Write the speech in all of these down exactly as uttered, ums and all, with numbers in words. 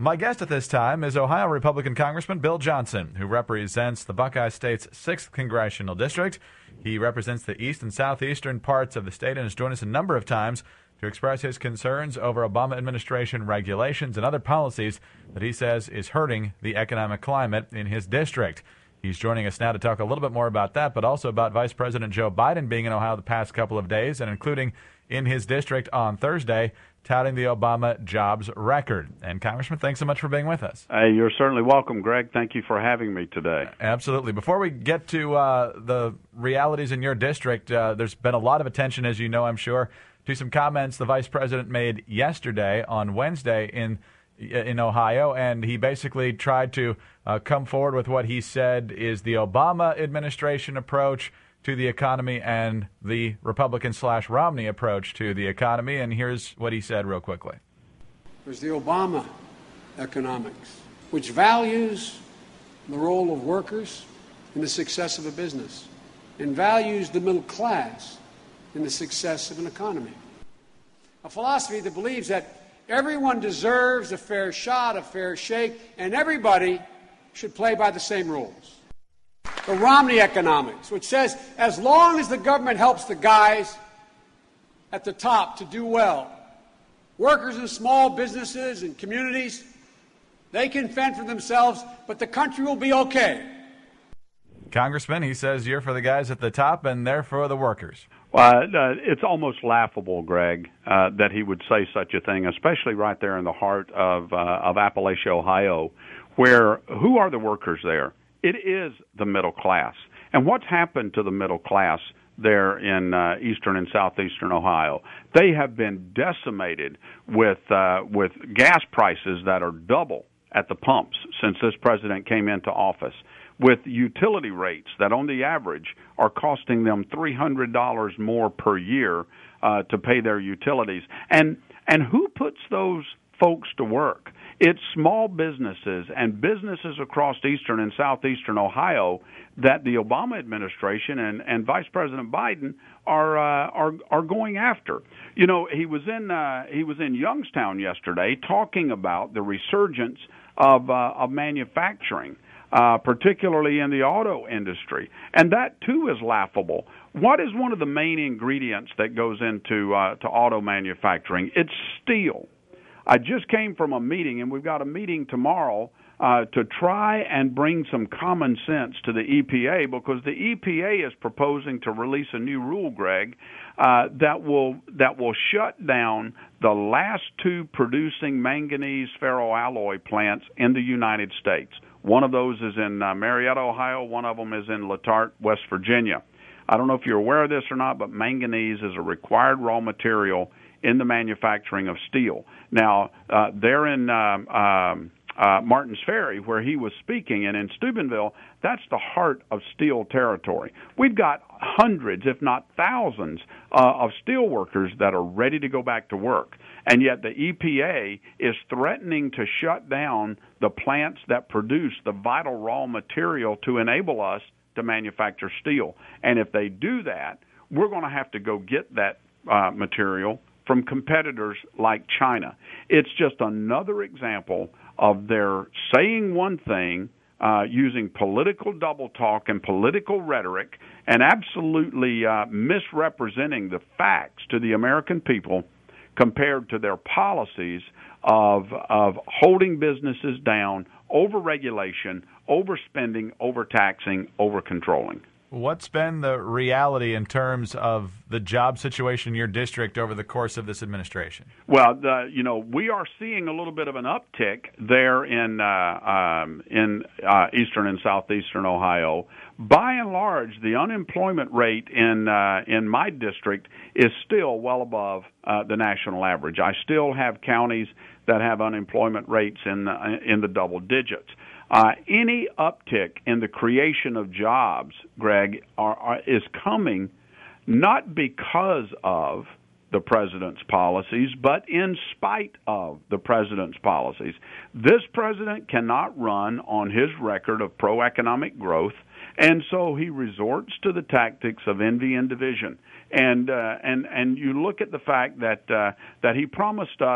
My guest at this time is Ohio Republican Congressman Bill Johnson, who represents the Buckeye State's sixth Congressional District. He represents the east and southeastern parts of the state and has joined us a number of times to express his concerns over Obama administration regulations and other policies that he says is hurting the economic climate in his district. He's joining us now to talk a little bit more about that, but also about Vice President Joe Biden being in Ohio the past couple of days, and including in his district on Thursday, touting the Obama jobs record. And Congressman, thanks so much for being with us. Hey, you're certainly welcome, Greg. Thank you for having me today. Absolutely. Before we get to uh, the realities in your district, uh, there's been a lot of attention, as you know, I'm sure, to some comments the Vice President made yesterday on Wednesday in in Ohio, and he basically tried to uh, come forward with what he said is the Obama administration approach to the economy and the Republican slash Romney approach to the economy. And here's what he said real quickly. There's the Obama economics, which values the role of workers in the success of a business and values the middle class in the success of an economy. A philosophy that believes that everyone deserves a fair shot, a fair shake, and everybody should play by the same rules. The Romney economics, which says as long as the government helps the guys at the top to do well, workers in small businesses and communities, they can fend for themselves, but the country will be okay. Congressman, he says you're for the guys at the top and they're for the workers. Well, uh, it's almost laughable, Greg, uh, that he would say such a thing, especially right there in the heart of uh, of Appalachia, Ohio, where who are the workers there? It is the middle class. And what's happened to the middle class there in uh, eastern and southeastern Ohio? They have been decimated with uh, with gas prices that are double at the pumps since this president came into office, with utility rates that on the average are costing them three hundred dollars more per year uh, to pay their utilities. And and who puts those folks to work? It's small businesses and businesses across eastern and southeastern Ohio that the Obama administration and, and Vice President Biden are uh, are are going after. You know, he was in uh, he was in Youngstown yesterday talking about the resurgence of uh, of manufacturing, uh, particularly in the auto industry, and that too is laughable. What is one of the main ingredients that goes into uh, to auto manufacturing? It's steel. I just came from a meeting, and we've got a meeting tomorrow uh, to try and bring some common sense to the E P A, because the E P A is proposing to release a new rule, Greg, uh, that will that will shut down the last two producing manganese ferroalloy plants in the United States. One of those is in uh, Marietta, Ohio. One of them is in Letart, West Virginia. I don't know if you're aware of this or not, but manganese is a required raw material in the manufacturing of steel. Now, uh, they're in um, um, uh, Martins Ferry, where he was speaking, and in Steubenville, that's the heart of steel territory. We've got hundreds, if not thousands, uh, of steel workers that are ready to go back to work, and yet the E P A is threatening to shut down the plants that produce the vital raw material to enable us to manufacture steel. And if they do that, we're going to have to go get that uh, material from competitors like China. It's just another example of their saying one thing, uh, using political double talk and political rhetoric, and absolutely uh, misrepresenting the facts to the American people compared to their policies of of holding businesses down, over-regulation, overspending, overtaxing, over-controlling. What's been the reality in terms of the job situation in your district over the course of this administration? Well, the, you know, we are seeing a little bit of an uptick there in uh, um, in uh, eastern and southeastern Ohio. By and large, the unemployment rate in uh, in my district is still well above uh, the national average. I still have counties that have unemployment rates in the, in the double digits. Uh, any uptick in the creation of jobs, Greg, are, are, is coming not because of the president's policies, but in spite of the president's policies. This president cannot run on his record of pro-economic growth, and so he resorts to the tactics of envy and division. And uh, and and you look at the fact that uh, that he promised us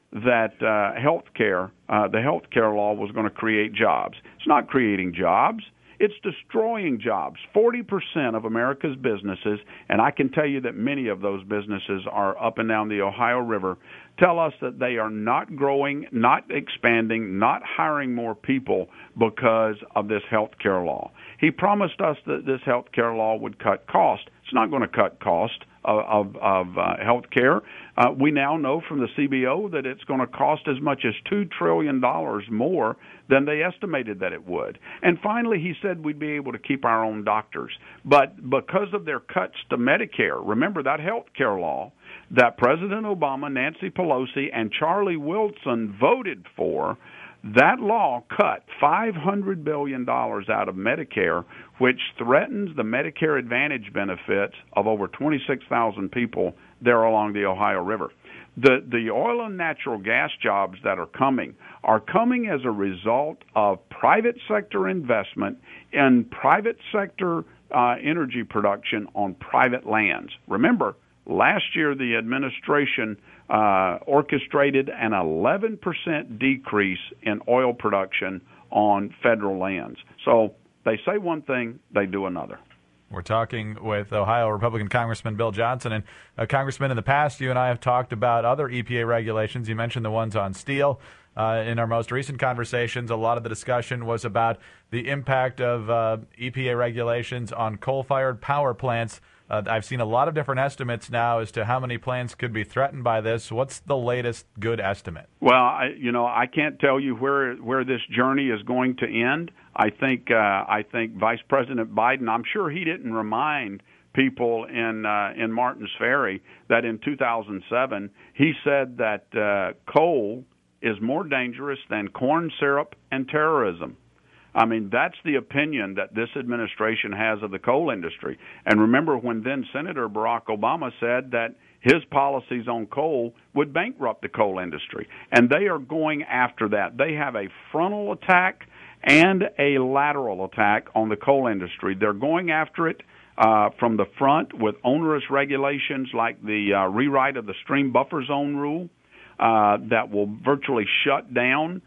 that uh, health care, uh, the health care law was going to create jobs. It's not creating jobs. It's destroying jobs. forty percent of America's businesses, and I can tell you that many of those businesses are up and down the Ohio River, tell us that they are not growing, not expanding, not hiring more people because of this health care law. He promised us that this health care law would cut cost. It's not going to cut cost of, of, of uh, health care. Uh, we now know from the C B O that it's going to cost as much as two trillion dollars more than they estimated that it would. And finally, he said we'd be able to keep our own doctors. But because of their cuts to Medicare, remember that health care law that President Obama, Nancy Pelosi, and Charlie Wilson voted for, that law cut five hundred billion dollars out of Medicare, which threatens the Medicare Advantage benefits of over twenty-six thousand people there along the Ohio River. The, the oil and natural gas jobs that are coming are coming as a result of private sector investment in private sector uh, energy production on private lands. Remember, last year the administration uh, orchestrated an eleven percent decrease in oil production on federal lands. So they say one thing, they do another. We're talking with Ohio Republican Congressman Bill Johnson. And, uh, Congressman, in the past, you and I have talked about other E P A regulations. You mentioned the ones on steel. Uh, in our most recent conversations, a lot of the discussion was about the impact of uh, E P A regulations on coal-fired power plants. Uh, I've seen a lot of different estimates now as to how many plants could be threatened by this. What's the latest good estimate? Well, I, you know, I can't tell you where where this journey is going to end. I think uh, I think Vice President Biden, I'm sure he didn't remind people in uh, in Martins Ferry that in two thousand seven he said that uh, coal is more dangerous than corn syrup and terrorism. I mean, that's the opinion that this administration has of the coal industry. And remember when then Senator Barack Obama said that his policies on coal would bankrupt the coal industry. And they are going after that. They have a frontal attack and a lateral attack on the coal industry. They're going after it uh, from the front with onerous regulations like the uh, rewrite of the stream buffer zone rule uh, that will virtually shut down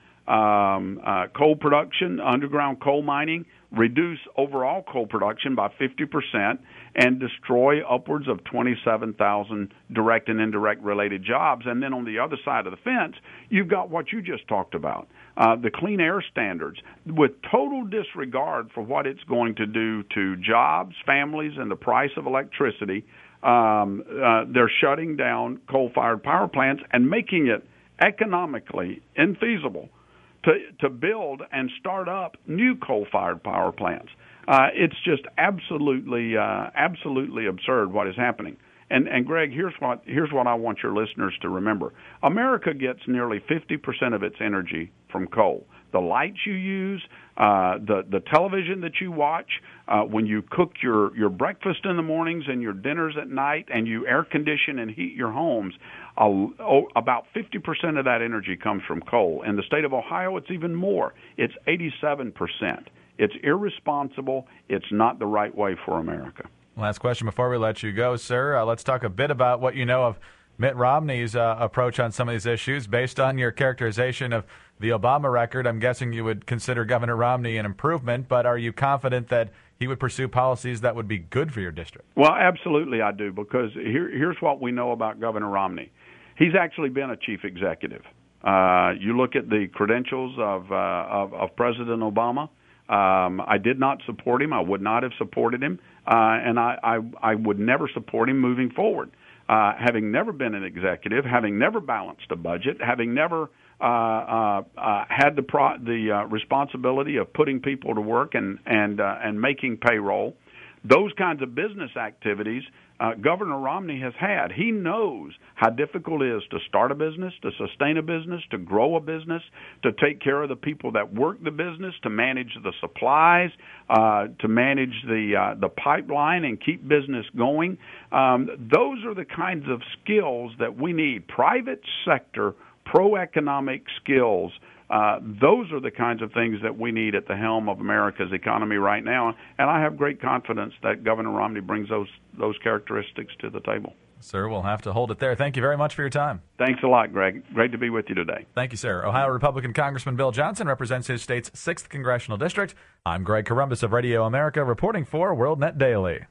Um, uh, coal production, underground coal mining, reduce overall coal production by fifty percent, and destroy upwards of twenty-seven thousand direct and indirect related jobs. And then on the other side of the fence, you've got what you just talked about, uh, the clean air standards, with total disregard for what it's going to do to jobs, families, and the price of electricity. Um, uh, they're shutting down coal-fired power plants and making it economically infeasible to to build and start up new coal-fired power plants. Uh, it's just absolutely uh, absolutely absurd what is happening. And and Greg, here's what here's what I want your listeners to remember. America gets nearly fifty percent of its energy from coal. The lights you use, uh, the the television that you watch, uh, when you cook your, your breakfast in the mornings and your dinners at night, and you air condition and heat your homes, uh, oh, about fifty percent of that energy comes from coal. In the state of Ohio, it's even more. It's eighty-seven percent. It's irresponsible. It's not the right way for America. Last question before we let you go, sir. Uh, let's talk a bit about what you know of Mitt Romney's uh, approach on some of these issues. Based on your characterization of the Obama record, I'm guessing you would consider Governor Romney an improvement, but are you confident that he would pursue policies that would be good for your district? Well, absolutely I do, because here, here's what we know about Governor Romney. He's actually been a chief executive. Uh, you look at the credentials of, uh, of, of President Obama. Um, I did not support him. I would not have supported him, uh, and I, I, I would never support him moving forward. Uh, having never been an executive, having never balanced a budget, having never uh, uh, uh, had the pro- the uh, responsibility of putting people to work and and uh, and making payroll, those kinds of business activities, uh, Governor Romney has had. He knows how difficult it is to start a business, to sustain a business, to grow a business, to take care of the people that work the business, to manage the supplies, uh, to manage the uh, the pipeline and keep business going. Um, those are the kinds of skills that we need. Private sector, pro-economic skills. Uh, those are the kinds of things that we need at the helm of America's economy right now, and I have great confidence that Governor Romney brings those those characteristics to the table. Sir, we'll have to hold it there. Thank you very much for your time. Thanks a lot, Greg. Great to be with you today. Thank you, sir. Ohio Republican Congressman Bill Johnson represents his state's sixth Congressional District. I'm Greg Corombos of Radio America, reporting for WorldNet Daily.